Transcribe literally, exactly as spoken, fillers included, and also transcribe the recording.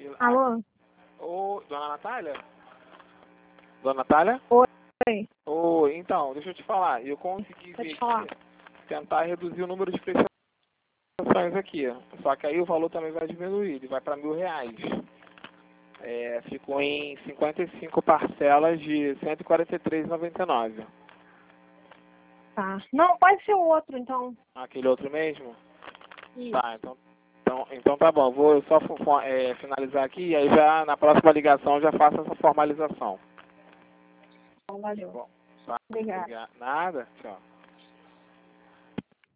Alô? Ô, dona Natália? Dona Natália? Oi. Oi, então, deixa eu te falar. Eu consegui Pode ver falar. aqui, tentar reduzir o número de prestações aqui. Só que aí o valor também vai diminuir, ele vai para mil reais. É, ficou em cinquenta e cinco parcelas de cento e quarenta e três reais e noventa e nove centavos. Tá. Não, pode ser o outro, então. Aquele outro mesmo? Isso. Tá, então, então, então tá bom. Vou só é, finalizar aqui e aí já na próxima ligação eu já faço essa formalização. Então, valeu. Bom, tá. Obrigada. Obrigado. Nada? Tchau.